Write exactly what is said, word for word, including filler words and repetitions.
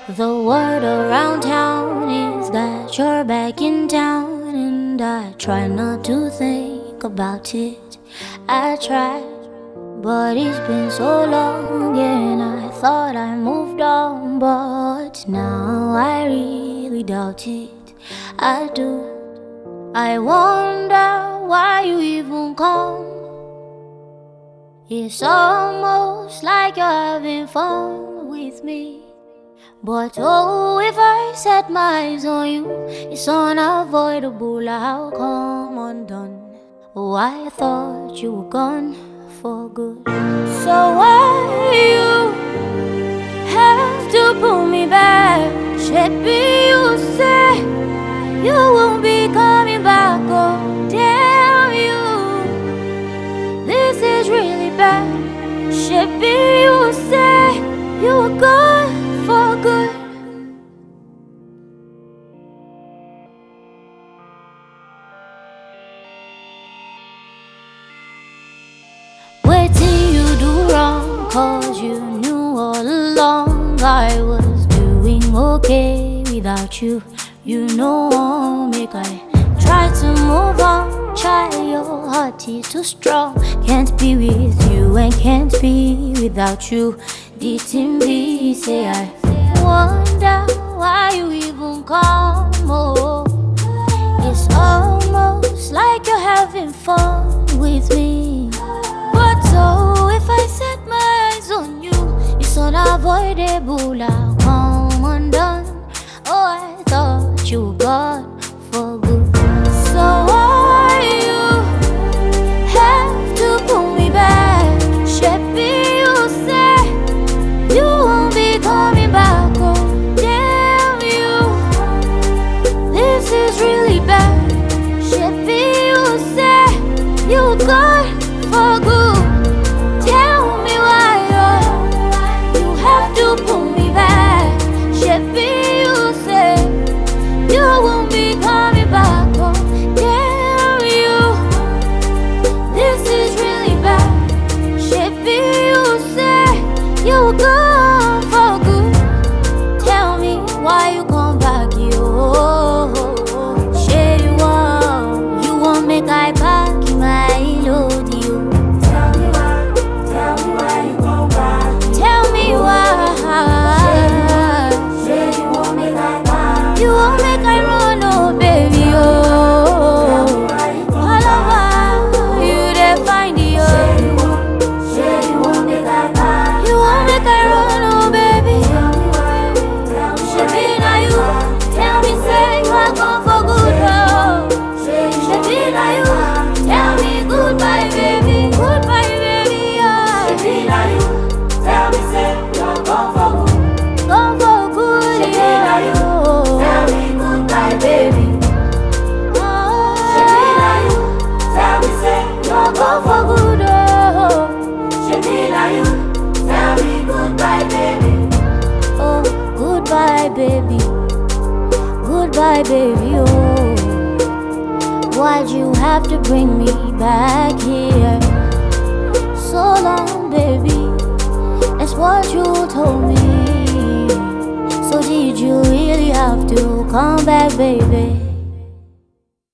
The word around town is that you're back in town, and I try not to think about it. I try, but it's been so long, and I thought I moved on, but now I really doubt it. I do. I wonder why you even come. It's almost like you're having fun with me. But oh, if I set my eyes on you, it's unavoidable, I'll come undone. Oh, I thought you were gone for good. So why you have to pull me back? Maybe you say you won't be coming back. Oh, damn you, this is really bad. Maybe you say you were gone for good. What did you do wrong? Cause you knew all along I was doing okay without you. You know, make I try to move on. Try, your heart is too strong. Can't be with you and can't be without you. Didn't be, say I wonder why you even come. Oh, it's almost like you're having fun with me. But oh, if I set my eyes on you, it's unavoidable, I'll come undone. Oh, I thought you were gone for good. So why you have to pull me back? Maybe you say you won't be coming back. Oh, damn you, this is really bad. Maybe you say you were gone for good. Tell me why oh, you have to pull me back. Maybe you say you won't be coming back. Oh, damn you, this is really bad. Maybe you say you were gone for good. Tell me why you come back, yo. Say you want, you want make I back my load, you. Tell me why, tell me why you come back. Tell me why. Say you want me like that. You won't make I run, oh baby, oh. All over you they find you. Say you want, say you want me like that. You won't make I run, oh baby. Tell me why, tell me She why be you now you. come back. Tell me say you are gone for good, oh. Say you She want be me now like you. that. Tell me goodbye, baby. Goodbye, baby, yeah. Say now you, tell me say you're gone for good. Gone for good, She be now you, tell yeah. me goodbye, baby. Say now you, tell me say you're Gone gone for for good. good, oh. She be now you, tell me goodbye, baby. Oh, goodbye, baby. Goodbye, baby, oh. Why'd you have to bring me back here? So long, baby. That's what you told me. So did you really have to come back, baby?